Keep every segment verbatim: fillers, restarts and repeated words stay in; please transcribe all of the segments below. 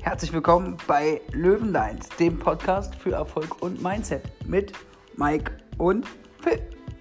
Herzlich willkommen bei Löwenlines, dem Podcast für Erfolg und Mindset mit Mike und Phil.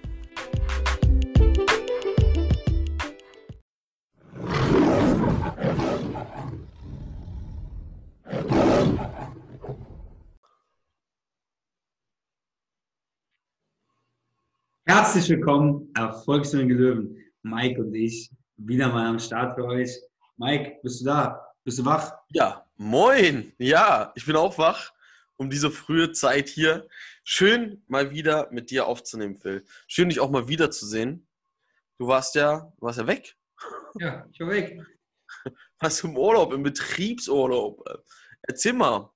Herzlich willkommen, erfolgsfähige Löwen. Mike und ich wieder mal am Start für euch. Mike, bist du da? Bist du wach? Ja, moin. Ja, ich bin auch wach um diese frühe Zeit hier. Schön, mal wieder mit dir aufzunehmen, Phil. Schön, dich auch mal wiederzusehen. Du warst ja, warst ja weg. Ja, ich war weg. Warst du im Urlaub, im Betriebsurlaub. Erzähl mal.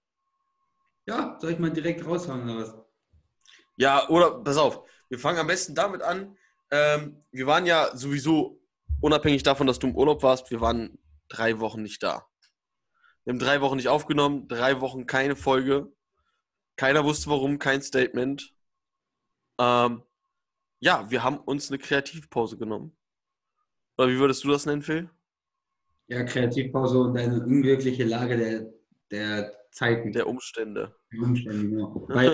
Ja, soll ich mal direkt raushauen oder was? Ja, oder, pass auf, wir fangen am besten damit an. Ähm, wir waren ja sowieso, unabhängig davon, dass du im Urlaub warst, wir waren drei Wochen nicht da. Wir haben drei Wochen nicht aufgenommen, drei Wochen keine Folge. Keiner wusste warum, kein Statement. Ähm, ja, wir haben uns eine Kreativpause genommen. Oder wie würdest du das nennen, Phil? Ja, Kreativpause und eine unwirkliche Lage der, der Zeiten. Der Umstände. Der Umstände, genau. Weil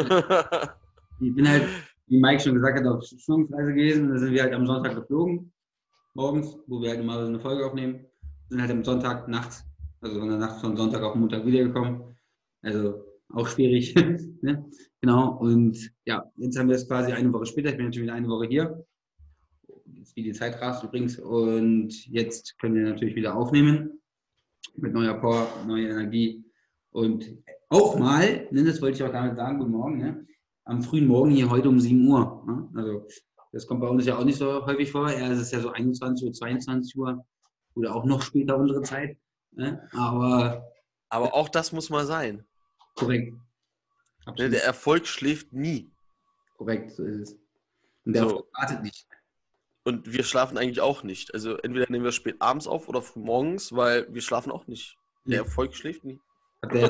ich bin halt, wie Mike schon gesagt hat, auf Schulungsreise gewesen. Da sind wir halt am Sonntag geflogen, morgens, wo wir halt normalerweise eine Folge aufnehmen. Sind halt am Sonntag nachts, also von der Nacht von Sonntag auf Montag wiedergekommen. Also auch schwierig. Ne? Genau. Und ja, jetzt haben wir es quasi eine Woche später. Ich bin jetzt schon wieder eine Woche hier. Jetzt wie die Zeit rast übrigens. Und jetzt können wir natürlich wieder aufnehmen. Mit neuer Power, neuer Energie. Und auch mal, ne, das wollte ich auch damit sagen, guten Morgen, ne? Am frühen Morgen hier heute um sieben Uhr. Ne? Also das kommt bei uns ja auch nicht so häufig vor. Ja, es ist ja so einundzwanzig Uhr, zweiundzwanzig Uhr oder auch noch später unsere Zeit. Ne? Aber, Aber auch das muss mal sein. Korrekt. Absolut. Der Erfolg schläft nie. Korrekt, so ist es. Und der so. Erfolg wartet nicht. Und wir schlafen eigentlich auch nicht. Also entweder nehmen wir spät abends auf oder früh morgens, weil wir schlafen auch nicht. Der ja. Erfolg schläft nie. Hat der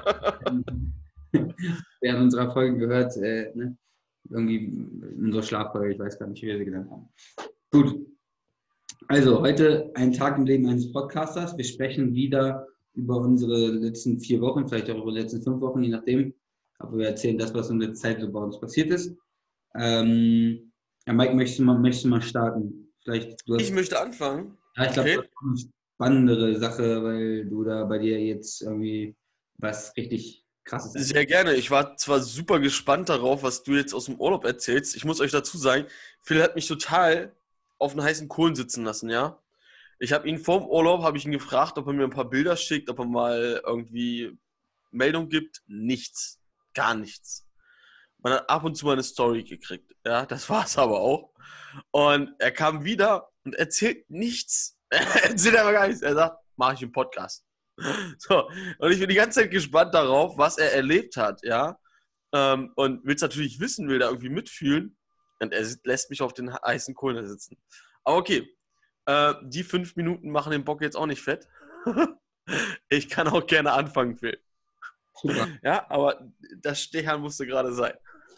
während unserer Folgen gehört, äh, ne? Irgendwie in unserer Schlaffolge, ich weiß gar nicht, wie wir sie genannt haben. Gut. Also, heute ein Tag im Leben eines Podcasters. Wir sprechen wieder über unsere letzten vier Wochen, vielleicht auch über die letzten fünf Wochen, je nachdem. Aber wir erzählen das, was in der Zeit so bei uns passiert ist. Ähm, ja, Mike, möchtest du mal, möchtest du mal starten? Vielleicht, du hast, ich möchte anfangen. Ja, ich glaube, okay. Das ist eine spannendere Sache, weil du da bei dir jetzt irgendwie was richtig Krasses hast. Sehr gerne. Ich war zwar super gespannt darauf, was du jetzt aus dem Urlaub erzählst. Ich muss euch dazu sagen, Phil hat mich total auf den heißen Kohlen sitzen lassen, ja. Ich habe ihn vor dem Urlaub, habe ich ihn gefragt, ob er mir ein paar Bilder schickt, ob er mal irgendwie Meldung gibt. Nichts. Gar nichts. Man hat ab und zu mal eine Story gekriegt. Ja, das war es aber auch. Und er kam wieder und erzählt nichts. Er erzählt aber gar nichts. Er sagt, mache ich einen Podcast. So, und ich bin die ganze Zeit gespannt darauf, was er erlebt hat, ja. Ähm, und will es natürlich wissen, will da irgendwie mitfühlen. Und er lässt mich auf den heißen Kohlen sitzen. Aber okay, äh, die fünf Minuten machen den Bock jetzt auch nicht fett. Ich kann auch gerne anfangen, Phil. Super. Ja, aber das Stechern musste gerade sein.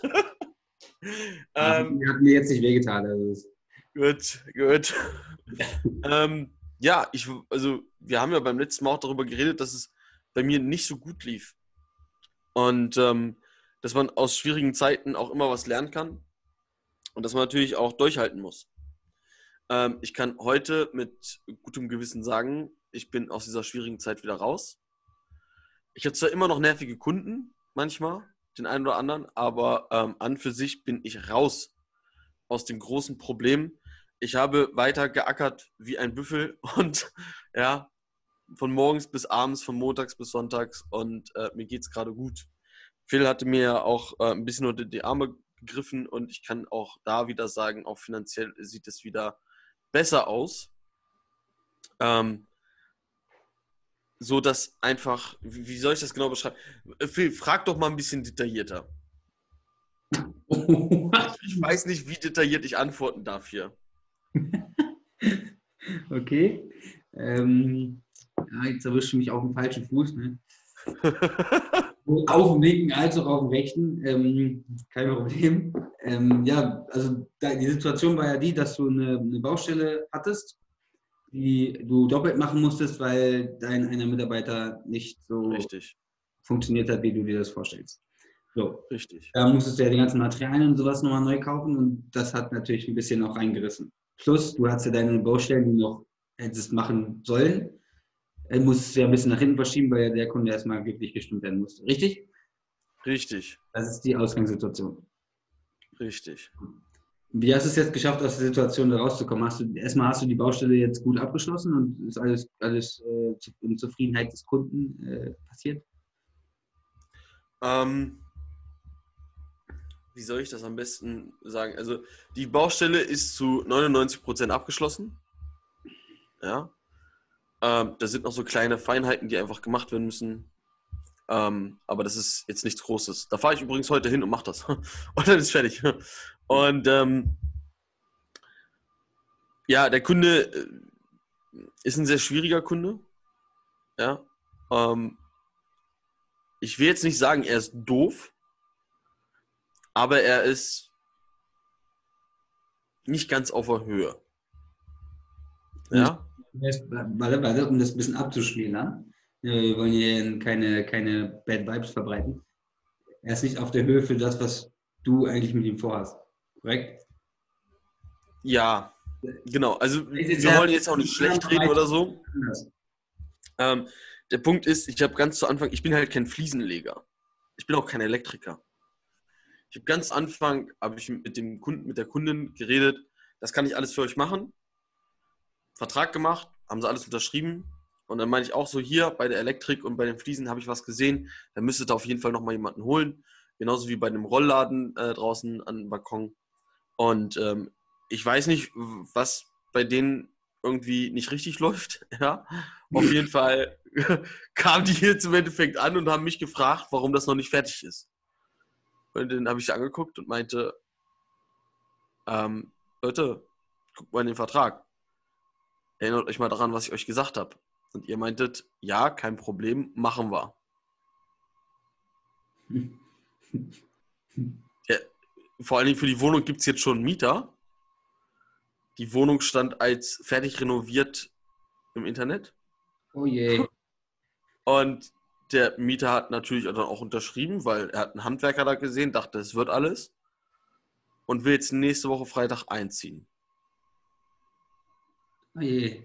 ähm, hat mir jetzt nicht wehgetan. Also gut, gut. ähm, ja, ich, also wir haben ja beim letzten Mal auch darüber geredet, dass es bei mir nicht so gut lief. Und ähm, dass man aus schwierigen Zeiten auch immer was lernen kann. Und dass man natürlich auch durchhalten muss. Ähm, ich kann heute mit gutem Gewissen sagen, ich bin aus dieser schwierigen Zeit wieder raus. Ich habe zwar immer noch nervige Kunden, manchmal, den einen oder anderen, aber ähm, an für sich bin ich raus aus dem großen Problem. Ich habe weiter geackert wie ein Büffel und ja, von morgens bis abends, von montags bis sonntags und äh, mir geht es gerade gut. Phil hatte mir auch äh, ein bisschen unter die Arme gegriffen und ich kann auch da wieder sagen, auch finanziell sieht es wieder besser aus. Ähm, so dass einfach, wie soll ich das genau beschreiben? Phil, frag doch mal ein bisschen detaillierter. Ich weiß nicht, wie detailliert ich antworten darf hier. Okay. Ähm, ja, jetzt erwischt du mich auf dem falschen Fuß. Ne? Auf dem linken als auch auf dem rechten. Ähm, kein Problem. Ähm, ja, also die Situation war ja die, dass du eine, eine Baustelle hattest die du doppelt machen musstest, weil dein einer Mitarbeiter nicht so Richtig, funktioniert hat, wie du dir das vorstellst. So. richtig. Da musstest du ja die ganzen Materialien und sowas nochmal neu kaufen und das hat natürlich ein bisschen noch reingerissen. Plus, du hast ja deine Baustellen, die du noch hättest machen sollen, äh, musstest du ja ein bisschen nach hinten verschieben, weil ja der Kunde erstmal glücklich gestimmt werden musste. Richtig? Richtig, Das ist die Ausgangssituation. richtig. Wie hast du es jetzt geschafft, aus der Situation da rauszukommen? Hast du, erstmal hast du die Baustelle jetzt gut abgeschlossen und ist alles, alles äh, zu- in Zufriedenheit des Kunden äh, passiert? Ähm, wie soll ich das am besten sagen? Also die Baustelle ist zu neunundneunzig Prozent abgeschlossen. Ja. Ähm, da sind noch so kleine Feinheiten, die einfach gemacht werden müssen. Ähm, aber das ist jetzt nichts Großes. Da fahre ich übrigens heute hin und mache das. Und dann ist fertig. Und ähm, ja, der Kunde äh, ist ein sehr schwieriger Kunde. Ja. Ähm, ich will jetzt nicht sagen, er ist doof, aber er ist nicht ganz auf der Höhe. Ja. Warte, warte, um das ein bisschen abzuschmälern. Äh, Wir wollen hier keine, keine Bad Vibes verbreiten. Er ist nicht auf der Höhe für das, was du eigentlich mit ihm vorhast. Korrekt? Ja, genau. Also Ist jetzt wir ja- wollen jetzt auch nicht schlecht reden oder so. Anders. Ähm, der Punkt ist, ich habe ganz zu Anfang, ich bin halt kein Fliesenleger. Ich bin auch kein Elektriker. Ich habe ganz zu Anfang, habe ich mit dem Kunden, mit der Kundin geredet, das kann ich alles für euch machen. Vertrag gemacht, haben sie alles unterschrieben. Und dann meine ich auch so, hier bei der Elektrik und bei den Fliesen habe ich was gesehen, da müsstet ihr auf jeden Fall nochmal jemanden holen. Genauso wie bei einem Rollladen äh, draußen an dem Balkon. Und ähm, ich weiß nicht, was bei denen irgendwie nicht richtig läuft. Ja, auf jeden Fall kamen die jetzt im Endeffekt an und haben mich gefragt, warum das noch nicht fertig ist. Und dann habe ich angeguckt und meinte, ähm, Leute, guckt mal in den Vertrag. Erinnert euch mal daran, was ich euch gesagt habe. Und ihr meintet, ja, kein Problem, machen wir. Ja, vor allen Dingen für die Wohnung gibt es jetzt schon einen Mieter. Die Wohnung stand als fertig renoviert im Internet. Oh je. Und der Mieter hat natürlich dann auch unterschrieben, weil er hat einen Handwerker da gesehen, dachte, es wird alles. Und will jetzt nächste Woche Freitag einziehen. Oh je.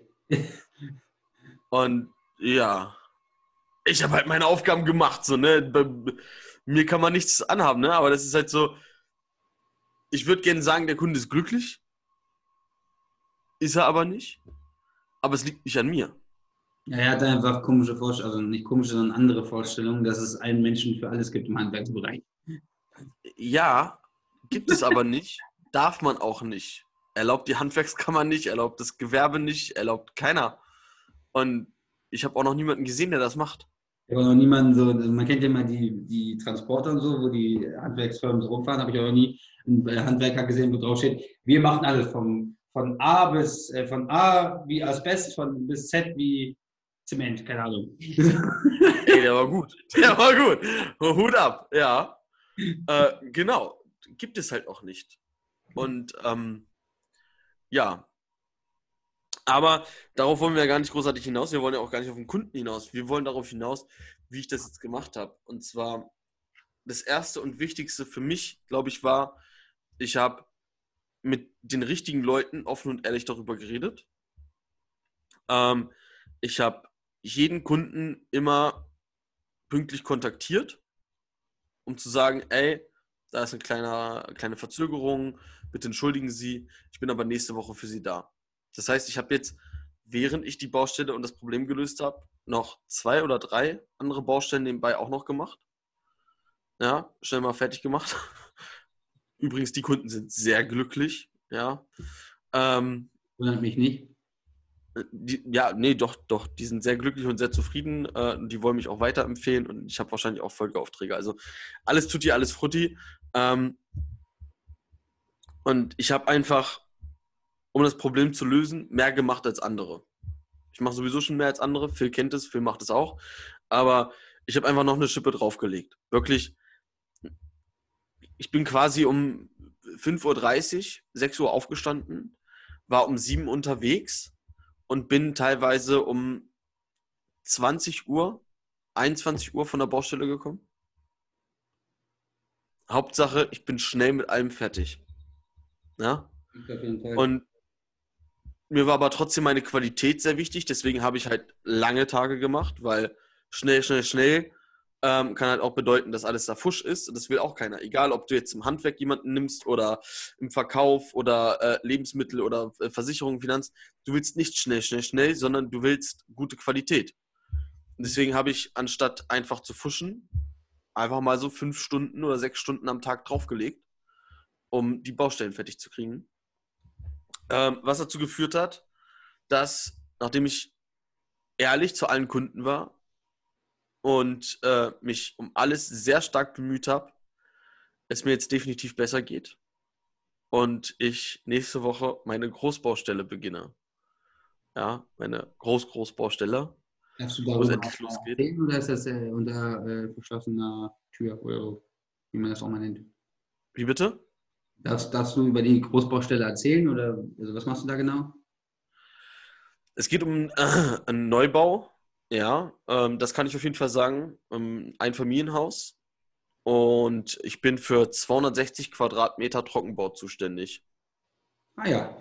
Und ja, ich habe halt meine Aufgaben gemacht, so, ne? Bei mir kann man nichts anhaben, ne? Aber das ist halt so, ich würde gerne sagen, der Kunde ist glücklich. Ist er aber nicht. Aber es liegt nicht an mir. Ja, er hat einfach komische Vorstellungen, also nicht komische, sondern andere Vorstellungen, dass es einen Menschen für alles gibt im Handwerksbereich. Ja, gibt es aber nicht. Darf man auch nicht. Erlaubt die Handwerkskammer nicht, erlaubt das Gewerbe nicht, erlaubt keiner. Und ich habe auch noch niemanden gesehen, der das macht. Ich habe noch niemanden so, man kennt ja mal die, die Transporter und so, wo die Handwerksfirmen so rumfahren, habe ich auch noch nie einen Handwerker gesehen, wo drauf steht, wir machen alles vom, von A bis, äh, von A wie Asbest, von bis Z wie Zement, keine Ahnung. Ey, der war gut. Der war gut. Hut ab, ja. Äh, genau. Gibt es halt auch nicht. Und ähm, ja. Aber darauf wollen wir ja gar nicht großartig hinaus. Wir wollen ja auch gar nicht auf den Kunden hinaus. Wir wollen darauf hinaus, wie ich das jetzt gemacht habe. Und zwar das Erste und Wichtigste für mich, glaube ich, war, ich habe mit den richtigen Leuten offen und ehrlich darüber geredet. Ähm, ich habe jeden Kunden immer pünktlich kontaktiert, um zu sagen, ey, da ist eine kleine, kleine Verzögerung, bitte entschuldigen Sie, ich bin aber nächste Woche für Sie da. Das heißt, ich habe jetzt, während ich die Baustelle und das Problem gelöst habe, noch zwei oder drei andere Baustellen nebenbei auch noch gemacht. Ja, schnell mal fertig gemacht. Übrigens, die Kunden sind sehr glücklich. Ja, ähm, Wundert mich nicht. die, ja, nee, doch, doch, die sind sehr glücklich und sehr zufrieden. Äh, die wollen mich auch weiterempfehlen und ich habe wahrscheinlich auch Folgeaufträge. Also alles tutti, alles frutti. Ähm, und ich habe einfach, um das Problem zu lösen, mehr gemacht als andere. Ich mache sowieso schon mehr als andere. Phil kennt es, Phil macht es auch. Aber ich habe einfach noch eine Schippe draufgelegt. Wirklich, ich bin quasi um fünf Uhr dreißig, sechs Uhr aufgestanden, war um sieben unterwegs und bin teilweise um zwanzig Uhr, einundzwanzig Uhr von der Baustelle gekommen. Hauptsache, ich bin schnell mit allem fertig. Ja? Und mir war aber trotzdem meine Qualität sehr wichtig, deswegen habe ich halt lange Tage gemacht, weil schnell, schnell, schnell ähm, kann halt auch bedeuten, dass alles da Fusch ist. Und das will auch keiner. Egal, ob du jetzt im Handwerk jemanden nimmst oder im Verkauf oder äh, Lebensmittel oder äh, Versicherung, Finanz. Du willst nicht schnell, schnell, schnell, sondern du willst gute Qualität. Und deswegen habe ich, anstatt einfach zu fuschen, einfach mal so fünf Stunden oder sechs Stunden am Tag draufgelegt, um die Baustellen fertig zu kriegen. Ähm, was dazu geführt hat, dass, nachdem ich ehrlich zu allen Kunden war und äh, mich um alles sehr stark bemüht habe, es mir jetzt definitiv besser geht und ich nächste Woche meine Großbaustelle beginne. Ja, meine Groß-Großbaustelle. Darfst du wo es darüber endlich losgeht. reden oder ist das äh, unter äh, verschlossener Tür oder so, wie man das auch mal nennt? Wie bitte? Darfst, darfst du über die Großbaustelle erzählen oder also was machst du da genau? Es geht um äh, einen Neubau. Ja, ähm, das kann ich auf jeden Fall sagen. Ähm, ein Familienhaus. Und ich bin für zweihundertsechzig Quadratmeter Trockenbau zuständig. Ah ja.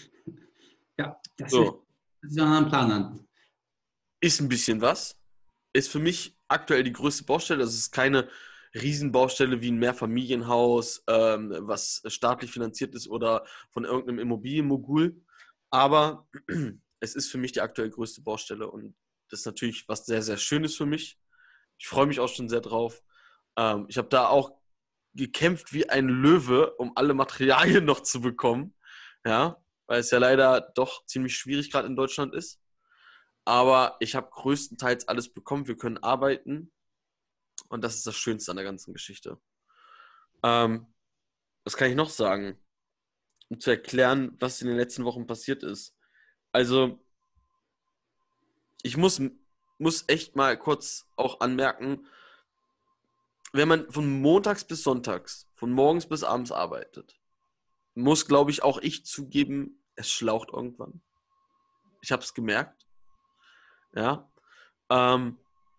Ja, das So. ist, das ist ja ein Plan an. Ist ein bisschen was. Ist für mich aktuell die größte Baustelle. Das ist keine Riesenbaustelle wie ein Mehrfamilienhaus, ähm, was staatlich finanziert ist oder von irgendeinem Immobilienmogul. Aber es ist für mich die aktuell größte Baustelle und das ist natürlich was sehr, sehr Schönes für mich. Ich freue mich auch schon sehr drauf. Ähm, ich habe da auch gekämpft wie ein Löwe, um alle Materialien noch zu bekommen. Ja, weil es ja leider doch ziemlich schwierig gerade in Deutschland ist. Aber ich habe größtenteils alles bekommen. Wir können arbeiten. Und das ist das Schönste an der ganzen Geschichte. Ähm, was kann ich noch sagen? Um zu erklären, was in den letzten Wochen passiert ist. Also, ich muss, muss echt mal kurz auch anmerken, wenn man von montags bis sonntags, von morgens bis abends arbeitet, muss, glaube ich, auch ich zugeben, es schlaucht irgendwann. Ich habe es gemerkt. Ja. Ähm,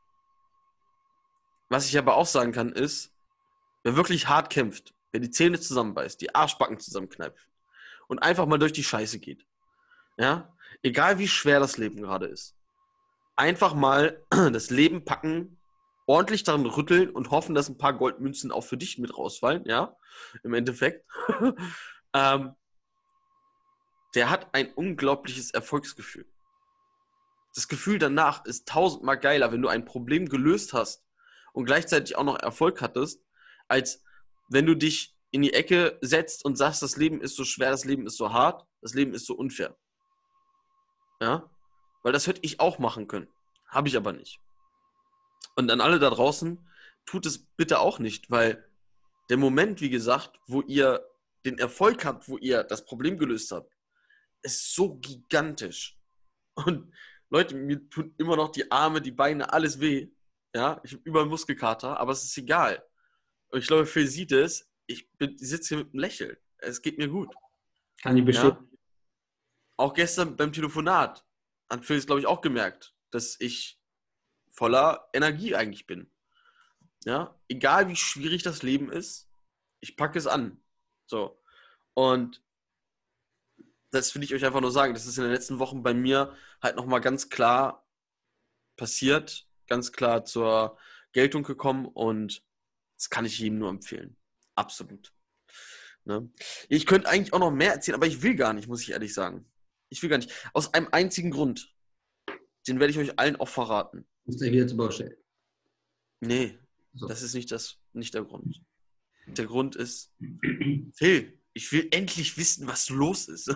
was ich aber auch sagen kann, ist, wer wirklich hart kämpft, wer die Zähne zusammenbeißt, die Arschbacken zusammenkneift und einfach mal durch die Scheiße geht, ja, egal wie schwer das Leben gerade ist, einfach mal das Leben packen, ordentlich daran rütteln und hoffen, dass ein paar Goldmünzen auch für dich mit rausfallen, ja, im Endeffekt, ähm, der hat ein unglaubliches Erfolgsgefühl. Das Gefühl danach ist tausendmal geiler, wenn du ein Problem gelöst hast und gleichzeitig auch noch Erfolg hattest, als wenn du dich in die Ecke setzt und sagst, das Leben ist so schwer, das Leben ist so hart, das Leben ist so unfair. Ja? Weil das hätte ich auch machen können. Habe ich aber nicht. Und an alle da draußen, tut es bitte auch nicht, weil der Moment, wie gesagt, wo ihr den Erfolg habt, wo ihr das Problem gelöst habt, ist so gigantisch. Und Leute, mir tun immer noch die Arme, die Beine, alles weh. Ja, ich habe überall Muskelkater, aber es ist egal. Und ich glaube, Phil sieht es, ich, ich sitze hier mit einem Lächeln. Es geht mir gut. Kann ich bestätigen. Ja? Auch gestern beim Telefonat hat Phil es, glaube ich, auch gemerkt, dass ich voller Energie eigentlich bin. Ja, egal wie schwierig das Leben ist, ich packe es an. So. Und das will ich euch einfach nur sagen. Das ist in den letzten Wochen bei mir halt nochmal ganz klar passiert, ganz klar zur Geltung gekommen und das kann ich jedem nur empfehlen. Absolut. Ne? Ich könnte eigentlich auch noch mehr erzählen, aber ich will gar nicht, muss ich ehrlich sagen. Ich will gar nicht. Aus einem einzigen Grund. Den werde ich euch allen auch verraten. Ist der wieder zur Baustelle? Nee, So. das ist nicht, das, nicht der Grund. Der Grund ist, Phil, ich will endlich wissen, was los ist.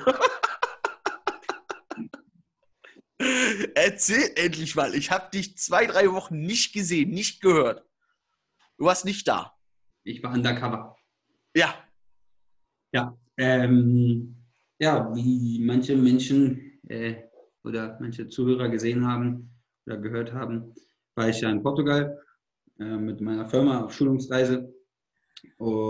Erzähl endlich mal. Ich habe dich zwei, drei Wochen nicht gesehen, nicht gehört. Du warst nicht da. Ich war undercover. Ja. Ja, ähm, ja, wie manche Menschen äh, oder manche Zuhörer gesehen haben oder gehört haben, war ich ja in Portugal äh, mit meiner Firma auf Schulungsreise.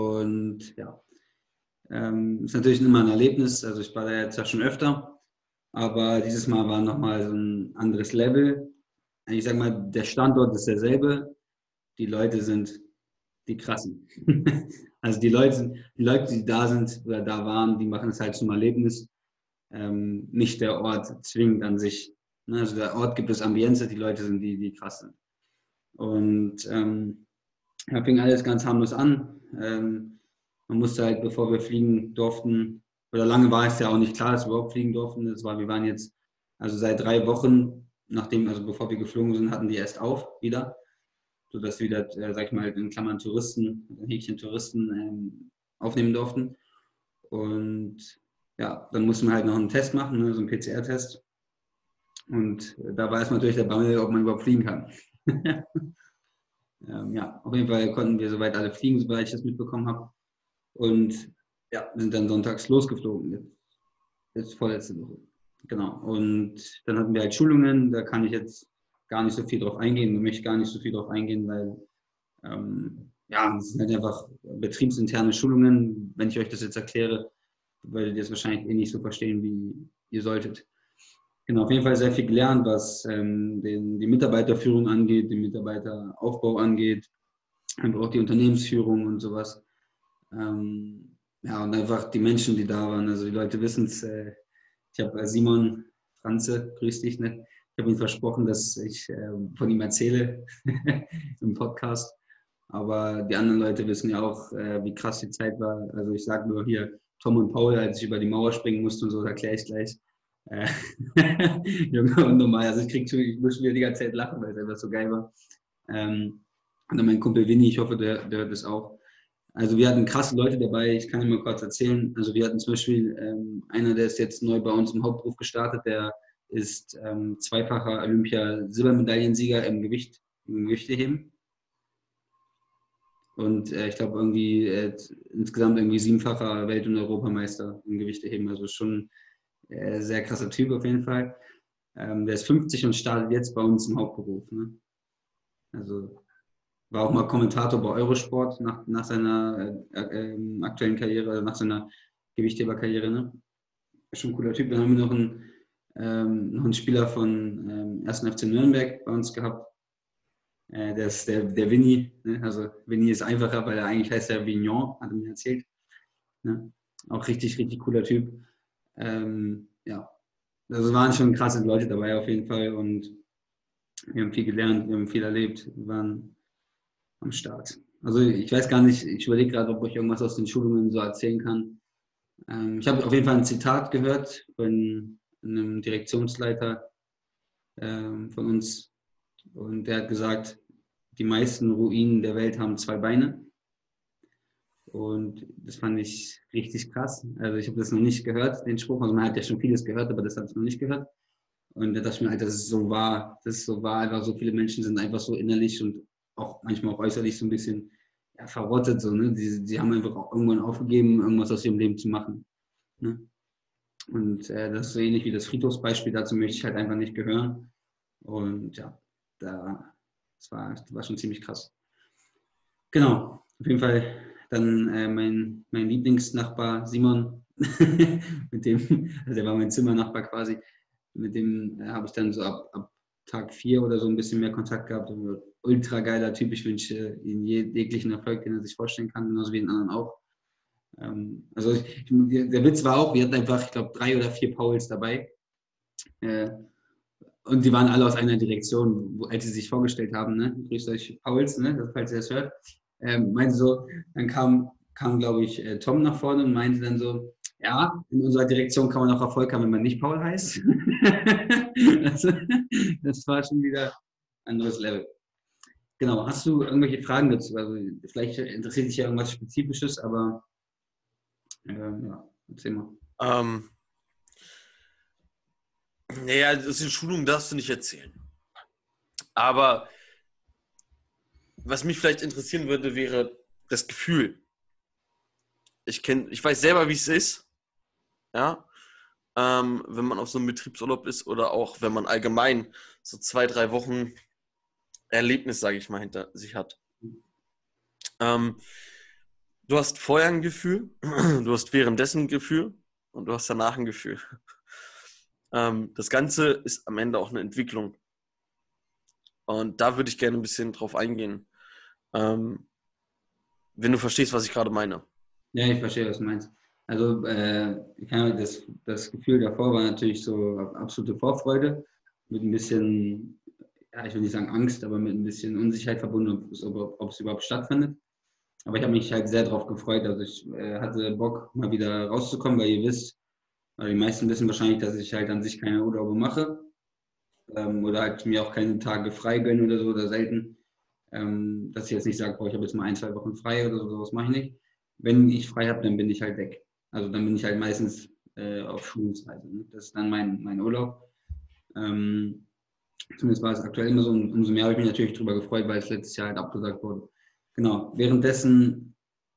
Und ja, ähm, ist natürlich immer ein Erlebnis. Also ich war da jetzt ja schon öfter. aber dieses Mal war nochmal so ein anderes Level. Ich sag mal, der Standort ist derselbe, die Leute sind die Krassen. Also die Leute, die Leute, die da sind oder da waren, die machen es halt zum Erlebnis. Ähm, nicht der Ort zwingend an sich. Ne? Also der Ort gibt das Ambiente, die Leute sind die, die krass sind. Und ähm, da fing alles ganz harmlos an. Ähm, man musste halt, bevor wir fliegen durften, oder lange war es ja auch nicht klar, dass wir überhaupt fliegen durften. Das war, wir waren jetzt, also seit drei Wochen, nachdem, also bevor wir geflogen sind, hatten die erst auf wieder, sodass wir wieder, äh, sag ich mal, in Klammern Touristen, ein Häkchen Touristen ähm, aufnehmen durften. Und ja, dann mussten wir halt noch einen Test machen, ne, so einen P C R-Test. Und da war erstmal natürlich der Bammel, ob man überhaupt fliegen kann. ähm, ja, auf jeden Fall konnten wir soweit alle fliegen, soweit ich das mitbekommen habe. Und ja, sind dann sonntags losgeflogen. Jetzt, jetzt vorletzte Woche. Genau. Und dann hatten wir halt Schulungen, da kann ich jetzt gar nicht so viel drauf eingehen, da möchte ich gar nicht so viel drauf eingehen, weil ähm, ja, es sind halt einfach betriebsinterne Schulungen. Wenn ich euch das jetzt erkläre, werdet ihr es wahrscheinlich eh nicht so verstehen, wie ihr solltet. Genau, auf jeden Fall sehr viel gelernt, was ähm, den, die Mitarbeiterführung angeht, den Mitarbeiteraufbau angeht, einfach auch die Unternehmensführung und sowas. Ähm, ja, und einfach die Menschen, die da waren. Also die Leute wissen es. Äh, ich habe äh, Simon Franze, grüß dich, ne? Ich habe ihm versprochen, dass ich äh, von ihm erzähle im Podcast. Aber die anderen Leute wissen ja auch, äh, wie krass die Zeit war. Also ich sage nur hier Tom und Paul, als ich über die Mauer springen musste und so, erkläre ich gleich. Äh, Junge und normal. Also ich krieg schon, ich muss schon wieder die ganze Zeit lachen, weil es einfach so geil war. Ähm, und dann mein Kumpel Winnie, ich hoffe, der, der hört das auch. Also wir hatten krasse Leute dabei, ich kann Ihnen mal kurz erzählen. Also wir hatten zum Beispiel ähm, einer, der ist jetzt neu bei uns im Hauptberuf gestartet, der ist ähm, zweifacher Olympia-Silbermedaillensieger im Gewicht, im Gewichteheben. Und äh, ich glaube irgendwie äh, insgesamt irgendwie siebenfacher Welt- und Europameister im Gewichteheben. Also schon äh, sehr krasser Typ auf jeden Fall. Ähm, der ist fünfzig und startet jetzt bei uns im Hauptberuf. Ne? Also war auch mal Kommentator bei Eurosport nach, nach seiner äh, äh, aktuellen Karriere, nach seiner Gewichtheberkarriere. Ne? Schon ein cooler Typ. Dann haben wir noch einen, ähm, noch einen Spieler von ähm, ersten F C Nürnberg bei uns gehabt. Äh, der ist der, der Winnie. Ne? Also Winnie ist einfacher, weil er eigentlich heißt er Vignon, hat er mir erzählt. Ne? Auch richtig, richtig cooler Typ. Ähm, ja, also waren schon krasse Leute dabei auf jeden Fall und wir haben viel gelernt, wir haben viel erlebt, wir waren am Start. Also ich weiß gar nicht, ich überlege gerade, ob ich irgendwas aus den Schulungen so erzählen kann. Ähm, ich habe auf jeden Fall ein Zitat gehört von einem Direktionsleiter ähm, von uns und der hat gesagt, die meisten Ruinen der Welt haben zwei Beine. Und das fand ich richtig krass. Also ich habe das noch nicht gehört, den Spruch. Also man hat ja schon vieles gehört, aber das habe ich noch nicht gehört. Und da dachte ich mir, Alter, das ist so wahr. Das ist so wahr. Einfach so viele Menschen sind einfach so innerlich und auch manchmal auch äußerlich so ein bisschen ja, verrottet. So, ne? die, die haben einfach auch irgendwann aufgegeben, irgendwas aus ihrem Leben zu machen. Ne? Und äh, das ist so ähnlich wie das Friedhofsbeispiel. Dazu möchte ich halt einfach nicht gehören. Und ja, da, das war, das war schon ziemlich krass. Genau, auf jeden Fall dann äh, mein, mein Lieblingsnachbar Simon, mit dem, also der war mein Zimmernachbar quasi, mit dem äh, habe ich dann so ab, ab Tag vier oder so ein bisschen mehr Kontakt gehabt. Und ultra geiler Typ, ich wünsche ihm jeglichen Erfolg, den er sich vorstellen kann, genauso wie den anderen auch. Ähm, also ich, der Witz war auch, wir hatten einfach, ich glaube, drei oder vier Pauls dabei. Äh, und die waren alle aus einer Direktion, wo, als sie sich vorgestellt haben, ne? Grüßt euch Pauls, ne? Falls ihr das hört. Ähm, meinte so, dann kam, kam glaube ich, äh, Tom nach vorne und meinte dann so, ja, in unserer Direktion kann man auch Erfolg haben, wenn man nicht Paul heißt. also, das war schon wieder ein anderes Level. Genau, hast du irgendwelche Fragen dazu? Also vielleicht interessiert dich ja irgendwas Spezifisches, aber äh, ja, erzähl mal. Ähm, naja, das in Schulungen darfst du nicht erzählen. Aber was mich vielleicht interessieren würde, wäre das Gefühl. Ich kenn, ich weiß selber, wie es ist, ja, ähm, wenn man auf so einem Betriebsurlaub ist oder auch wenn man allgemein so zwei, drei Wochen Erlebnis, sage ich mal, hinter sich hat. Ähm, du hast vorher ein Gefühl, du hast währenddessen ein Gefühl und du hast danach ein Gefühl. Ähm, das Ganze ist am Ende auch eine Entwicklung. Und da würde ich gerne ein bisschen drauf eingehen. Ähm, wenn du verstehst, was ich gerade meine. Ja, ich verstehe, was du meinst. Also äh, ich kann, das, das Gefühl davor war natürlich so absolute Vorfreude mit ein bisschen, ja, ich will nicht sagen Angst, aber mit ein bisschen Unsicherheit verbunden, ob es, ob, ob es überhaupt stattfindet. Aber ich habe mich halt sehr darauf gefreut. Also ich äh, hatte Bock, mal wieder rauszukommen, weil ihr wisst, oder die meisten wissen wahrscheinlich, dass ich halt an sich keine Urlaube mache ähm, oder halt mir auch keine Tage frei gönne oder so oder selten. Ähm, dass ich jetzt nicht sage, boah, ich habe jetzt mal ein, zwei Wochen frei oder so, sowas mache ich nicht. Wenn ich frei habe, dann bin ich halt weg. Also dann bin ich halt meistens äh, auf Schulungsreise. Ne? Das ist dann mein, mein Urlaub. Ähm, zumindest war es aktuell immer so und umso mehr habe ich mich natürlich darüber gefreut, weil es letztes Jahr halt abgesagt wurde. Genau, währenddessen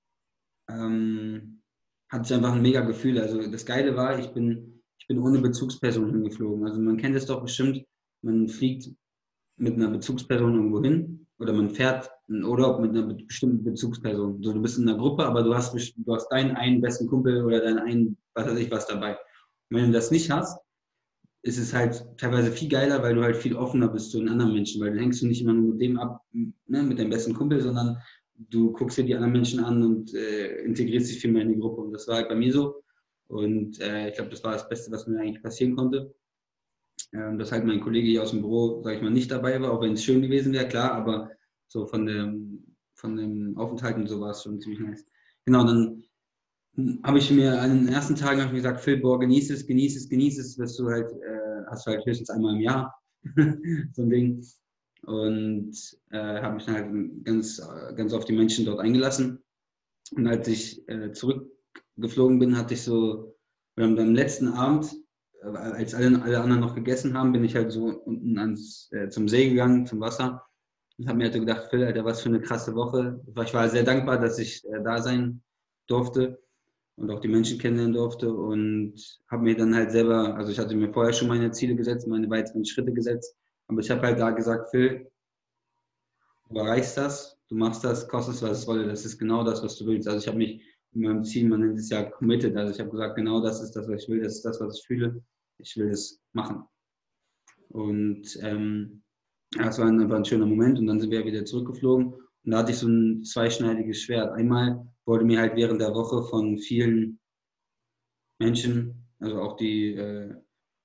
ähm, hatte ich einfach ein mega Gefühl. Also das Geile war, ich bin, ich bin ohne Bezugsperson hingeflogen. Also man kennt es doch bestimmt, man fliegt mit einer Bezugsperson irgendwo hin oder man fährt einen Urlaub mit einer bestimmten Bezugsperson. So, du bist in einer Gruppe, aber du hast, du hast deinen einen besten Kumpel oder deinen einen, was weiß ich, was dabei. Und wenn du das nicht hast, ist es halt teilweise viel geiler, weil du halt viel offener bist zu den anderen Menschen, weil dann hängst du nicht immer nur mit dem ab, ne, mit deinem besten Kumpel, sondern du guckst dir die anderen Menschen an und äh, integrierst dich viel mehr in die Gruppe. Und das war halt bei mir so. Und äh, ich glaube, das war das Beste, was mir eigentlich passieren konnte. Ähm, dass halt mein Kollege hier aus dem Büro, sag ich mal, nicht dabei war, auch wenn es schön gewesen wäre, klar, aber so von dem, von dem Aufenthalt und so war es schon ziemlich nice. Genau, dann habe ich mir an den ersten Tagen ich mir gesagt, Phil, boah, genieß es, genieß es, genieß es, wirst du halt, äh, hast du halt höchstens einmal im Jahr so ein Ding. Und äh, habe mich dann halt ganz, ganz auf die Menschen dort eingelassen. Und als ich äh, zurückgeflogen bin, hatte ich so, wir haben am letzten Abend, äh, als alle, alle anderen noch gegessen haben, bin ich halt so unten ans, äh, zum See gegangen, zum Wasser. Und habe mir halt so gedacht, Phil, Alter, was für eine krasse Woche. Ich war sehr dankbar, dass ich äh, da sein durfte und auch die Menschen kennenlernen durfte und habe mir dann halt selber, also ich hatte mir vorher schon meine Ziele gesetzt, meine weiteren Schritte gesetzt, aber ich habe halt da gesagt, Phil, du erreichst das, du machst das, kostet es, was es wolle, das ist genau das, was du willst. Also ich habe mich in meinem Ziel, man nennt es ja committed, also ich habe gesagt, genau das ist das, was ich will, das ist das, was ich fühle, ich will das machen. Und ähm, ja, es war einfach ein schöner Moment und dann sind wir wieder zurückgeflogen und da hatte ich so ein zweischneidiges Schwert. Einmal wurde mir halt während der Woche von vielen Menschen, also auch die, äh,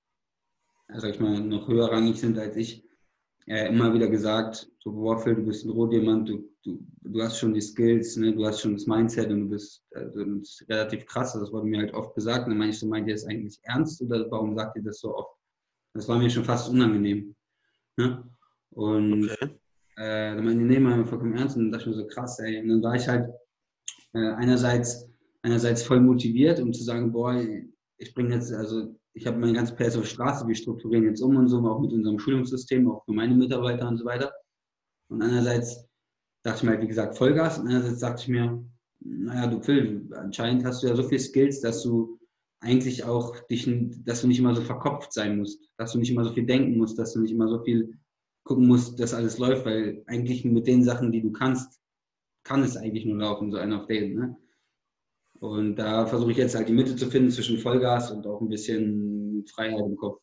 sag ich mal, noch höherrangig sind als ich, äh, immer wieder gesagt, so, boah, Phil, du bist ein Rohdiamant, du, du, du hast schon die Skills, ne? Du hast schon das Mindset und du bist also, das ist relativ krass. Das wurde mir halt oft gesagt. Und dann meine ich so, meint ihr das eigentlich ernst oder warum sagt ihr das so oft? Das war mir schon fast unangenehm. Ne? Und Okay. äh, dann meinte ich, nee, mal vollkommen ernst. Und dann dachte ich mir so, krass, ey. Und dann war ich halt äh, einerseits, einerseits voll motiviert, um zu sagen, boah, ich bringe jetzt, also ich habe meine ganze P S auf Straße, wir strukturieren jetzt um und so, auch mit unserem Schulungssystem, auch für meine Mitarbeiter und so weiter. Und einerseits dachte ich mir halt, wie gesagt, Vollgas. Und einerseits dachte ich mir, naja, du Phil, anscheinend hast du ja so viele Skills, dass du eigentlich auch dich, dass du nicht immer so verkopft sein musst, dass du nicht immer so viel denken musst, dass du nicht immer so viel gucken musst, dass alles läuft, weil eigentlich mit den Sachen, die du kannst, kann es eigentlich nur laufen, so einer auf den. Ne? Und da versuche ich jetzt halt die Mitte zu finden zwischen Vollgas und auch ein bisschen Freiheit im Kopf.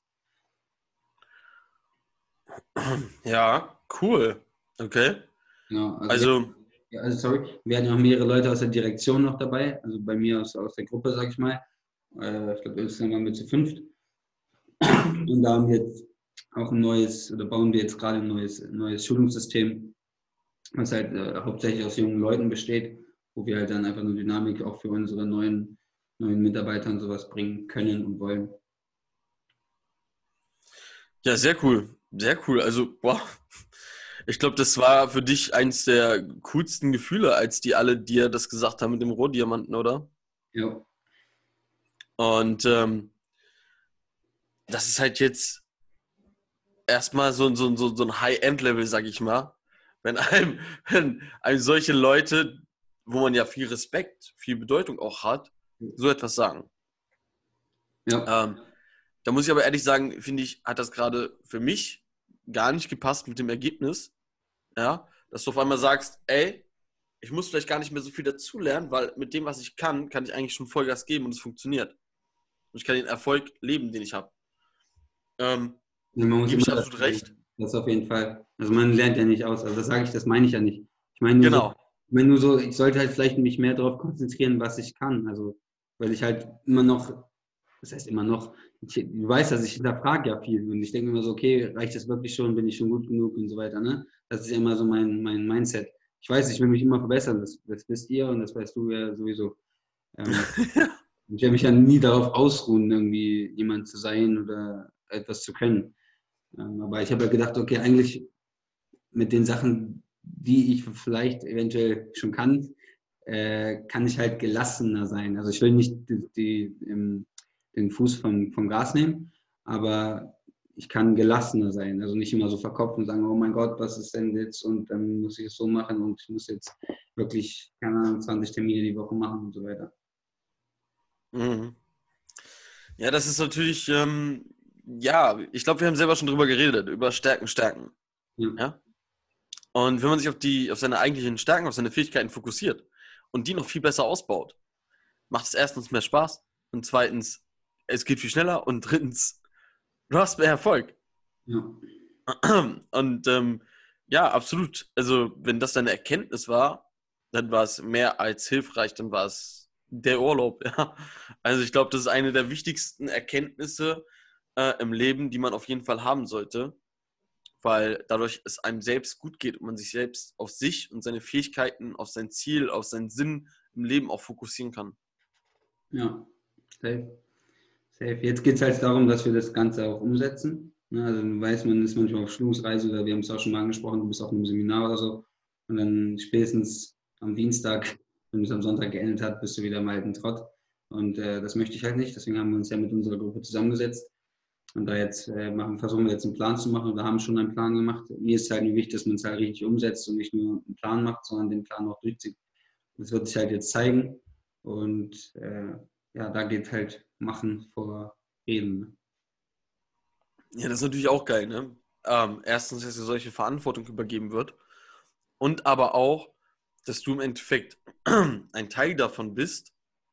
Ja, cool. Okay. Ja, also, Also, ja, also sorry, wir hatten ja auch mehrere Leute aus der Direktion noch dabei, also bei mir aus, aus der Gruppe, sag ich mal. Äh, ich glaube, insgesamt waren wir zu fünft. Und da haben wir jetzt auch ein neues, oder bauen wir jetzt gerade ein neues, neues Schulungssystem, was halt äh, hauptsächlich aus jungen Leuten besteht, wo wir halt dann einfach eine Dynamik auch für unsere neuen, neuen Mitarbeiter und sowas bringen können und wollen. ja, sehr cool. Sehr cool. Also, boah. Ich glaube, das war für dich eins der coolsten Gefühle, als die alle dir das gesagt haben mit dem Rohdiamanten, oder? Ja. Und ähm, das ist halt jetzt erstmal so, so, so, so ein High-End-Level, sag ich mal. Wenn einem, wenn einem solche Leute, wo man ja viel Respekt, viel Bedeutung auch hat, so etwas sagen. Ja. Ähm, da muss ich aber ehrlich sagen, finde ich, hat das gerade für mich gar nicht gepasst mit dem Ergebnis. Ja, dass du auf einmal sagst, ey, ich muss vielleicht gar nicht mehr so viel dazulernen, weil mit dem, was ich kann, kann ich eigentlich schon Vollgas geben und es funktioniert. Und ich kann den Erfolg leben, den ich habe. Ähm, Ja, man muss gebe ich immer absolut das, recht. das auf jeden Fall. Also man lernt ja nicht aus. Also das sage ich, das meine ich ja nicht. Ich meine nur Genau. so, ich meine nur so, ich sollte halt vielleicht mich mehr darauf konzentrieren, was ich kann. Also, weil ich halt immer noch, das heißt immer noch, ich, du weißt, dass ich hinterfrage ja viel und ich denke immer so, okay, reicht das wirklich schon, bin ich schon gut genug und so weiter, ne? Das ist ja immer so mein, mein Mindset. Ich weiß, ich will mich immer verbessern, das, das wisst ihr und das weißt du ja sowieso. Ähm, ich werde mich ja nie darauf ausruhen, irgendwie jemand zu sein oder etwas zu können. Ähm, aber ich habe ja gedacht, okay, eigentlich mit den Sachen, die ich vielleicht eventuell schon kann, äh, kann ich halt gelassener sein. Also ich will nicht die, die, im, den Fuß vom, vom Gas nehmen, aber ich kann gelassener sein. Also nicht immer so verkopft und sagen, oh mein Gott, was ist denn jetzt? Und dann muss ich es so machen und ich muss jetzt wirklich, keine Ahnung, zwanzig Termine die Woche machen und so weiter. Mhm. Ja, das ist natürlich, ähm, ja, ich glaube, wir haben selber schon drüber geredet, über Stärken, Stärken. Ja. Ja? Und wenn man sich auf die, auf seine eigentlichen Stärken, auf seine Fähigkeiten fokussiert und die noch viel besser ausbaut, macht es erstens mehr Spaß und zweitens, es geht viel schneller und drittens, du hast mehr Erfolg. Ja. Und ähm, ja, absolut. Also, wenn das deine Erkenntnis war, dann war es mehr als hilfreich, dann war es der Urlaub. Ja. Also, ich glaube, das ist eine der wichtigsten Erkenntnisse äh, im Leben, die man auf jeden Fall haben sollte, weil dadurch es einem selbst gut geht und man sich selbst auf sich und seine Fähigkeiten, auf sein Ziel, auf seinen Sinn im Leben auch fokussieren kann. Ja, safe. Safe. Jetzt geht es halt darum, dass wir das Ganze auch umsetzen. Ne, also du weißt, man ist manchmal auf Schulungsreise oder wir haben es auch schon mal angesprochen, du bist auf einem Seminar oder so. Und dann spätestens am Dienstag, wenn es am Sonntag geendet hat, bist du wieder im alten Trott. Und äh, das möchte ich halt nicht. Deswegen haben wir uns ja mit unserer Gruppe zusammengesetzt. Und da jetzt äh, machen, versuchen wir jetzt einen Plan zu machen oder haben schon einen Plan gemacht. Mir ist halt nur wichtig, dass man es halt richtig umsetzt und nicht nur einen Plan macht, sondern den Plan auch durchzieht. Das wird sich halt jetzt zeigen. Und äh, ja, da geht halt machen vor Reden. Ja, das ist natürlich auch geil, ne? Ähm, erstens, dass dir solche Verantwortung übergeben wird und aber auch, dass du im Endeffekt ein Teil davon bist,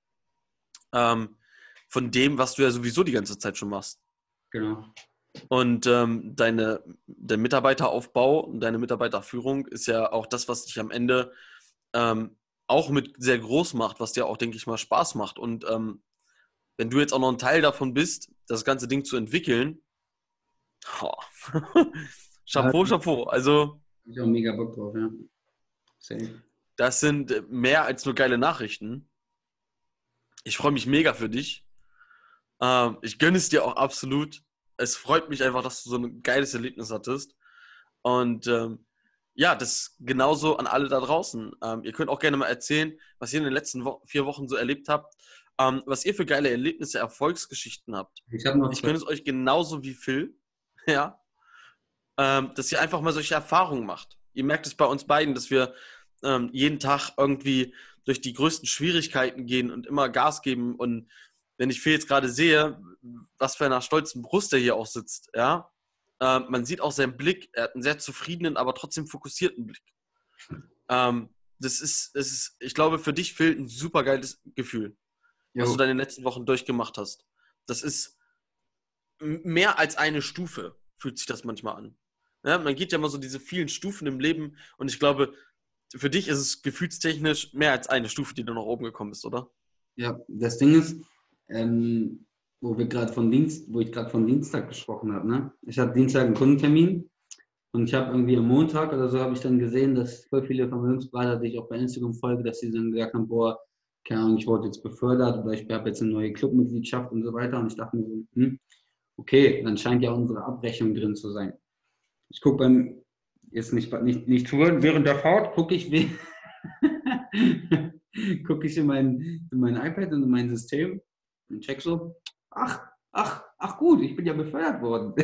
ähm, von dem, was du ja sowieso die ganze Zeit schon machst. Genau. Und ähm, deine, der Mitarbeiteraufbau und deine Mitarbeiterführung ist ja auch das, was dich am Ende ähm, auch mit sehr groß macht, was dir auch, denke ich mal, Spaß macht. Und ähm, wenn du jetzt auch noch ein Teil davon bist, das ganze Ding zu entwickeln, oh, Chapeau, Chapeau. Also, Ich habe auch mega Bock drauf, ja. Safe. das sind mehr als nur geile Nachrichten. Ich freue mich mega für dich. Ähm, ich gönne es dir auch absolut. Es freut mich einfach, dass du so ein geiles Erlebnis hattest. Und ähm, ja, das genauso an alle da draußen. Ähm, ihr könnt auch gerne mal erzählen, was ihr in den letzten Wo- vier Wochen so erlebt habt, ähm, was ihr für geile Erlebnisse, Erfolgsgeschichten habt. Ich habe noch Ich zwei. gönne es euch genauso wie Phil, ja, ähm, dass ihr einfach mal solche Erfahrungen macht. Ihr merkt es bei uns beiden, dass wir ähm, jeden Tag irgendwie durch die größten Schwierigkeiten gehen und immer Gas geben. Und wenn ich Phil jetzt gerade sehe, was für einer stolzen Brust er hier auch sitzt, ja, ähm, man sieht auch seinen Blick, er hat einen sehr zufriedenen, aber trotzdem fokussierten Blick. Ähm, das ist, das ist, ich glaube, für dich, Phil, ein super geiles Gefühl, was du Jo. deine letzten Wochen durchgemacht hast. Das ist m- mehr als eine Stufe, fühlt sich das manchmal an. Ja, man geht ja immer so diese vielen Stufen im Leben und ich glaube, für dich ist es gefühlstechnisch mehr als eine Stufe, die du nach oben gekommen bist, oder? Ja, das Ding ist, ähm, wo wir gerade von Dienst, wo ich gerade von Dienstag gesprochen habe, ne? Ich hatte Dienstag einen Kundentermin und ich habe irgendwie am Montag oder so habe ich dann gesehen, dass voll viele Vermögensberater, die ich auch bei Instagram folge, dass sie dann gesagt haben, boah, keine Ahnung, ich wurde jetzt befördert oder ich habe jetzt eine neue Clubmitgliedschaft und so weiter. Und ich dachte mir so, hm, okay, dann scheint ja unsere Abrechnung drin zu sein. Ich gucke beim, jetzt nicht, nicht, nicht während der Fahrt, gucke ich, wie, gucke ich in mein, in mein iPad und in mein System und check so, ach, ach, ach gut, ich bin ja befördert worden.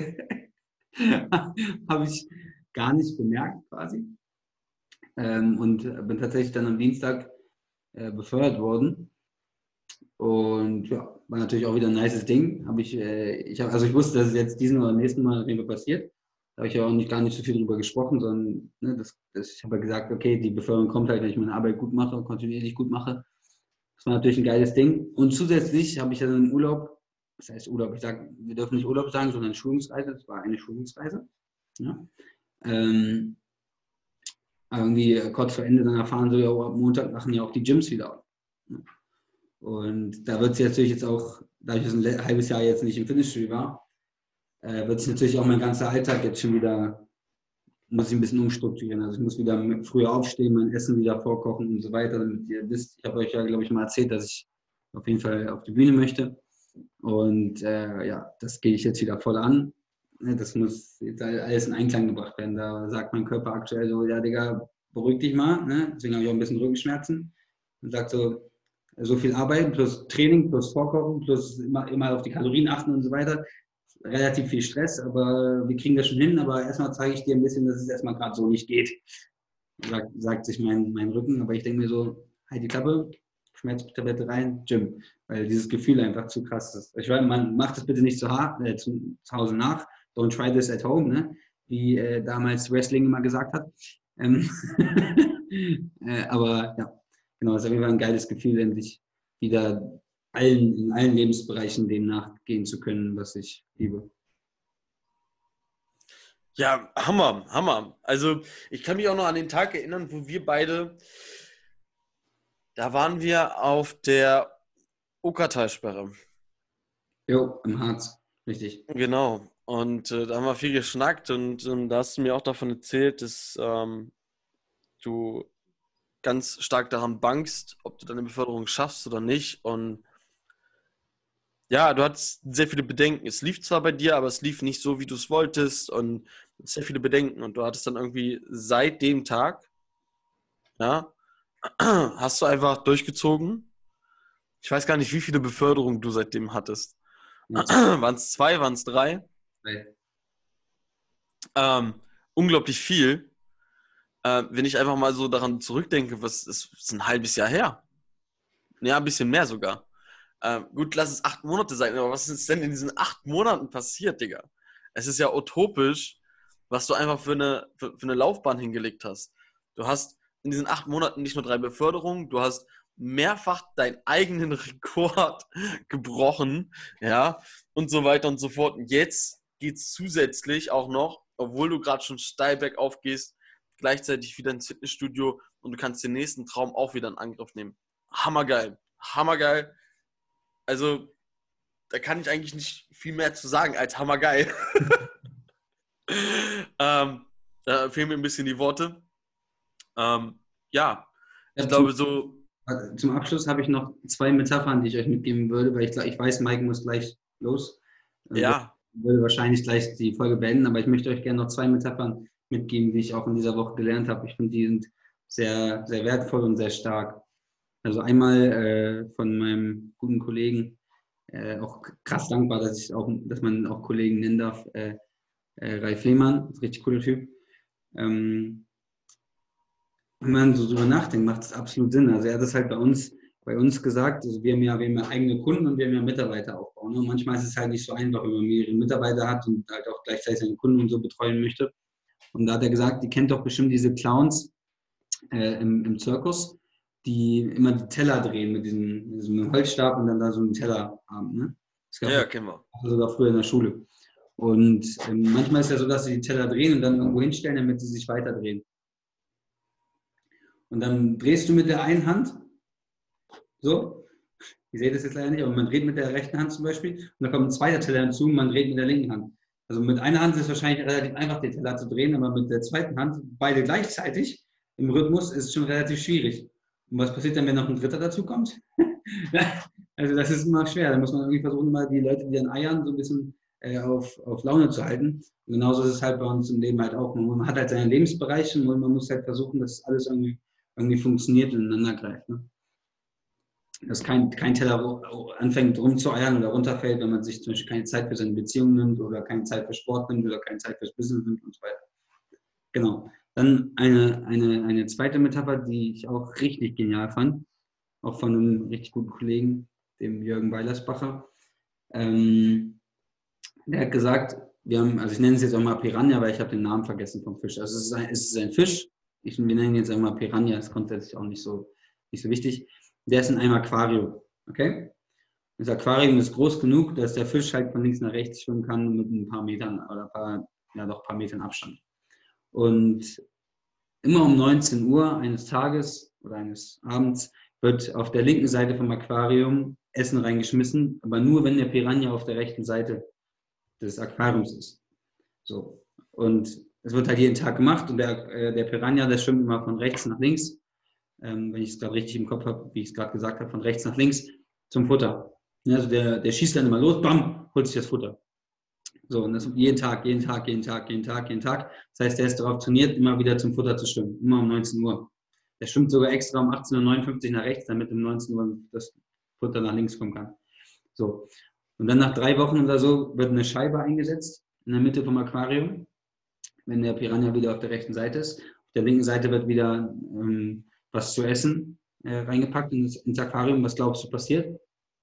Habe ich gar nicht bemerkt quasi. Ähm, und bin tatsächlich dann am Dienstag äh, befördert worden. Und ja, war natürlich auch wieder ein nices Ding. Hab ich, äh, ich hab, also ich wusste, dass es jetzt diesen oder nächsten Mal auf jeden Fall passiert. Da habe ich ja auch nicht, gar nicht so viel drüber gesprochen, sondern ne, das, das, ich habe ja gesagt, okay, die Beförderung kommt halt, wenn ich meine Arbeit gut mache und kontinuierlich gut mache. Das war natürlich ein geiles Ding. Und zusätzlich habe ich ja dann im Urlaub das heißt Urlaub, ich sage, wir dürfen nicht Urlaub sagen, sondern Schulungsreise, das war eine Schulungsreise. Ja. Ähm, aber irgendwie kurz vor Ende dann erfahren, so, ja, ab Montag machen ja auch die Gyms wieder auf. Ja. Und da wird es natürlich jetzt auch, da ich ein halbes Jahr jetzt nicht im Fitnessstudio war, äh, wird es natürlich auch mein ganzer Alltag jetzt schon wieder, muss ich ein bisschen umstrukturieren. Also ich muss wieder früher aufstehen, mein Essen wieder vorkochen und so weiter, damit ihr wisst, ich habe euch ja, glaube ich, mal erzählt, dass ich auf jeden Fall auf die Bühne möchte. Und äh, ja, das gehe ich jetzt wieder voll an. Das muss jetzt alles in Einklang gebracht werden. Da sagt mein Körper aktuell so, ja Digga, beruhig dich mal. Ne? Deswegen habe ich auch ein bisschen Rückenschmerzen. Und sagt so, so viel Arbeit plus Training plus Vorkochen plus immer, immer auf die Kalorien achten und so weiter. Relativ viel Stress, aber wir kriegen das schon hin. Aber erstmal zeige ich dir ein bisschen, dass es erstmal gerade so nicht geht. Sagt, sagt sich mein, mein Rücken. Aber ich denke mir so, halt die Klappe, Schmerztablette rein, Gym. Weil dieses Gefühl einfach zu krass ist. Ich weiß, man macht das bitte nicht zu hart, äh, zu, zu Hause nach. Don't try this at home, ne? Wie äh, damals Wrestling immer gesagt hat. Ähm äh, aber ja, genau, es ist auf jeden Fall ein geiles Gefühl, endlich wieder allen, in allen Lebensbereichen dem nachgehen zu können, was ich liebe. Ja, Hammer, Hammer. Also ich kann mich auch noch an den Tag erinnern, wo wir beide, da waren wir auf der Okertalsperre. Jo, im Harz, richtig. Genau. Und äh, da haben wir viel geschnackt und, und da hast du mir auch davon erzählt, dass ähm, du ganz stark daran bangst, ob du deine Beförderung schaffst oder nicht. Und ja, du hattest sehr viele Bedenken. Es lief zwar bei dir, aber es lief nicht so, wie du es wolltest und sehr viele Bedenken. Und du hattest dann irgendwie seit dem Tag, ja, hast du einfach durchgezogen. Ich weiß gar nicht, wie viele Beförderungen du seitdem hattest. Waren es zwei, waren es drei? Zwei. Ähm, unglaublich viel. Äh, wenn ich einfach mal so daran zurückdenke, was ist, ist ein halbes Jahr her. Ja, ein bisschen mehr sogar. Äh, gut, lass es acht Monate sein, aber was ist denn in diesen acht Monaten passiert, Digga? Es ist ja utopisch, was du einfach für eine, für, für eine Laufbahn hingelegt hast. Du hast in diesen acht Monaten nicht nur drei Beförderungen, du hast mehrfach deinen eigenen Rekord gebrochen, ja, und so weiter und so fort. Und jetzt geht es zusätzlich auch noch, obwohl du gerade schon steil bergauf gehst, gleichzeitig wieder ins Fitnessstudio und du kannst den nächsten Traum auch wieder in Angriff nehmen. Hammergeil, hammergeil. Also, da kann ich eigentlich nicht viel mehr zu sagen als hammergeil. ähm, da fehlen mir ein bisschen die Worte. Ähm, ja, ich Ja, glaube zum, so... zum Abschluss habe ich noch zwei Metaphern, die ich euch mitgeben würde, weil ich, ich weiß, Mike muss gleich los. Ja. Ich würde wahrscheinlich gleich die Folge beenden, aber ich möchte euch gerne noch zwei Metaphern mitgeben, die ich auch in dieser Woche gelernt habe. Ich finde, die sind sehr, sehr wertvoll und sehr stark. Also einmal äh, von meinem guten Kollegen, äh, auch krass dankbar, dass ich auch, dass man auch Kollegen nennen darf, äh, äh, Ralf Lehmann, richtig cooler Typ. Ähm, wenn man so drüber nachdenkt, macht es absolut Sinn. Also er hat es halt bei uns, bei uns gesagt, also wir haben ja, wir haben ja eigene Kunden und wir haben ja Mitarbeiter aufbauen. Und manchmal ist es halt nicht so einfach, wenn man mehrere Mitarbeiter hat und halt auch gleichzeitig seine Kunden und so betreuen möchte. Und da hat er gesagt, die kennt doch bestimmt diese Clowns äh, im, im Zirkus, die immer die Teller drehen mit diesem, mit diesem Holzstab und dann da so einen Teller haben. Ne? Das gab Ja, kennen wir. sogar früher in der Schule. Und ähm, manchmal ist es ja so, dass sie die Teller drehen und dann irgendwo hinstellen, damit sie sich weiter drehen. Und dann drehst du mit der einen Hand, so, ihr seht das jetzt leider nicht, aber man dreht mit der rechten Hand zum Beispiel und dann kommt ein zweiter Teller hinzu und man dreht mit der linken Hand. Also mit einer Hand ist es wahrscheinlich relativ einfach, den Teller zu drehen, aber mit der zweiten Hand, beide gleichzeitig, im Rhythmus, ist es schon relativ schwierig. Und was passiert dann, wenn noch ein Dritter dazu kommt? Also das ist immer schwer. Da muss man irgendwie versuchen, mal die Leute, die dann eiern, so ein bisschen äh, auf, auf Laune zu halten. Und genauso ist es halt bei uns im Leben halt auch. Man hat halt seine Lebensbereiche und man muss halt versuchen, dass alles irgendwie, irgendwie funktioniert und ineinander greift. Ne? Dass kein, kein Teller anfängt rumzueiern oder runterfällt, wenn man sich zum Beispiel keine Zeit für seine Beziehung nimmt oder keine Zeit für Sport nimmt oder keine Zeit fürs Business nimmt und so weiter. Genau. Dann eine, eine, eine zweite Metapher, die ich auch richtig genial fand, auch von einem richtig guten Kollegen, dem Jürgen Weilersbacher. Ähm, der hat gesagt, wir haben, also ich nenne es jetzt auch mal Piranha, weil ich habe den Namen vergessen vom Fisch. Also es ist ein, es ist ein Fisch, ich, wir nennen ihn jetzt einmal Piranha, ist grundsätzlich auch nicht so, nicht so wichtig. Der ist in einem Aquarium, okay? Das Aquarium ist groß genug, dass der Fisch halt von links nach rechts schwimmen kann mit ein paar Metern oder ein paar, ja doch ein paar Metern Abstand. Und immer um neunzehn Uhr eines Tages oder eines Abends wird auf der linken Seite vom Aquarium Essen reingeschmissen, aber nur, wenn der Piranha auf der rechten Seite des Aquariums ist. So. Und es wird halt jeden Tag gemacht und der, äh, der Piranha, der schwimmt immer von rechts nach links, ähm, wenn ich es gerade richtig im Kopf habe, wie ich es gerade gesagt habe, von rechts nach links zum Futter. Ja, also der, der schießt dann immer los, bam, holt sich das Futter. So, und das jeden Tag, jeden Tag, jeden Tag, jeden Tag, jeden Tag. Das heißt, der ist darauf trainiert, immer wieder zum Futter zu schwimmen, immer um neunzehn Uhr. Der schwimmt sogar extra um achtzehn Uhr neunundfünfzig nach rechts, damit um neunzehn Uhr das Futter nach links kommen kann. So. Und dann nach drei Wochen oder so wird eine Scheibe eingesetzt in der Mitte vom Aquarium, wenn der Piranha wieder auf der rechten Seite ist. Auf der linken Seite wird wieder ähm, was zu essen äh, reingepackt ins, ins Aquarium. Was glaubst du passiert?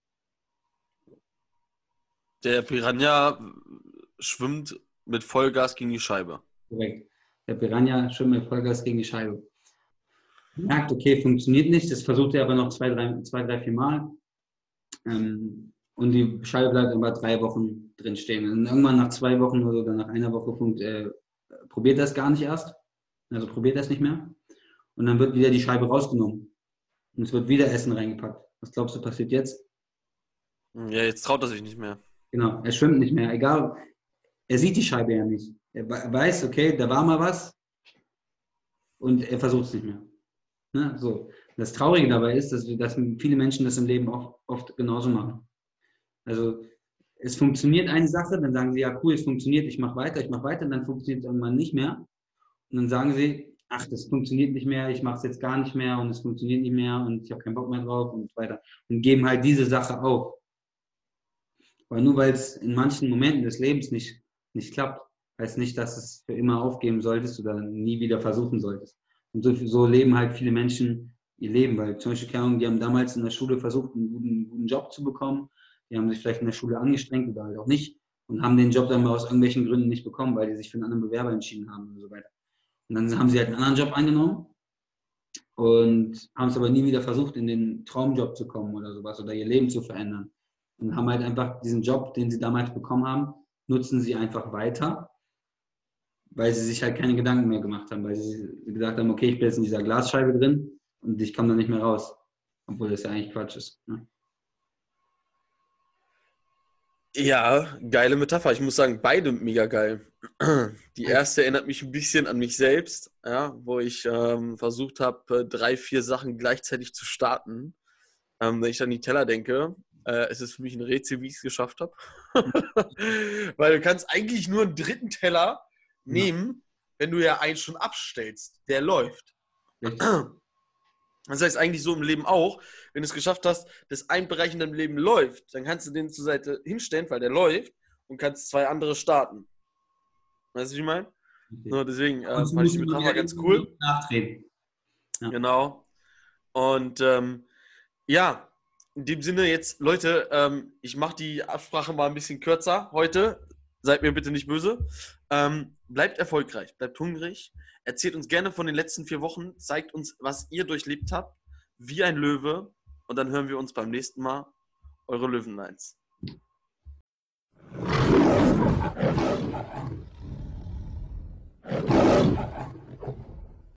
Der Piranha schwimmt mit Vollgas gegen die Scheibe. Korrekt. Der Piranha schwimmt mit Vollgas gegen die Scheibe. Merkt, okay, funktioniert nicht. Das versucht er aber noch zwei, drei, zwei, drei, vier Mal. Ähm, und die Scheibe bleibt über drei Wochen drin stehen. Und irgendwann nach zwei Wochen oder sogar nach einer Woche funkt, äh, probiert das gar nicht erst. Also probiert das nicht mehr. Und dann wird wieder die Scheibe rausgenommen. Und es wird wieder Essen reingepackt. Was glaubst du, passiert jetzt? Ja, jetzt traut er sich nicht mehr. Genau, er schwimmt nicht mehr. Egal, er sieht die Scheibe ja nicht. Er weiß, okay, da war mal was. Und er versucht es nicht mehr. Ne? So. Das Traurige dabei ist, dass, wir, dass viele Menschen das im Leben oft, oft genauso machen. Also es funktioniert eine Sache, dann sagen sie, ja cool, es funktioniert, ich mache weiter, ich mache weiter, und dann funktioniert es irgendwann nicht mehr. Und dann sagen sie, ach, das funktioniert nicht mehr, ich mache es jetzt gar nicht mehr und es funktioniert nicht mehr und ich habe keinen Bock mehr drauf und weiter. Und geben halt diese Sache auf. Weil nur weil es in manchen Momenten des Lebens nicht, nicht klappt, heißt nicht, dass es für immer aufgeben solltest oder nie wieder versuchen solltest. Und so, so leben halt viele Menschen ihr Leben, weil zum Beispiel, keine Ahnung, die haben damals in der Schule versucht, einen guten, guten Job zu bekommen, die haben sich vielleicht in der Schule angestrengt oder halt auch nicht und haben den Job dann mal aus irgendwelchen Gründen nicht bekommen, weil die sich für einen anderen Bewerber entschieden haben und so weiter. Und dann haben sie halt einen anderen Job angenommen und haben es aber nie wieder versucht, in den Traumjob zu kommen oder sowas oder ihr Leben zu verändern. Und haben halt einfach diesen Job, den sie damals bekommen haben, nutzen sie einfach weiter, weil sie sich halt keine Gedanken mehr gemacht haben, weil sie gesagt haben, okay, ich bin jetzt in dieser Glasscheibe drin und ich komme da nicht mehr raus. Obwohl das ja eigentlich Quatsch ist. Ne? Ja, geile Metapher. Ich muss sagen, beide mega geil. Die erste erinnert mich ein bisschen an mich selbst, ja, wo ich ähm, versucht habe, drei, vier Sachen gleichzeitig zu starten. Ähm, wenn ich an die Teller denke, äh, es ist für mich ein Rätsel, wie ich es geschafft habe. Weil du kannst eigentlich nur einen dritten Teller nehmen, ja, wenn du ja einen schon abstellst. Der läuft. Ja. Das heißt eigentlich so im Leben auch, wenn du es geschafft hast, dass ein Bereich in deinem Leben läuft, dann kannst du den zur Seite hinstellen, weil der läuft und kannst zwei andere starten. Weißt du, wie ich meine? Okay. So, deswegen äh, fand ich die Metapher ganz cool. Nachtreten. Ja. Genau. Und ähm, ja, in dem Sinne jetzt, Leute, ähm, ich mache die Absprache mal ein bisschen kürzer heute. Seid mir bitte nicht böse. Ähm, bleibt erfolgreich, bleibt hungrig. Erzählt uns gerne von den letzten vier Wochen. Zeigt uns, was ihr durchlebt habt. Wie ein Löwe. Und dann hören wir uns beim nächsten Mal. Eure Löwenlines.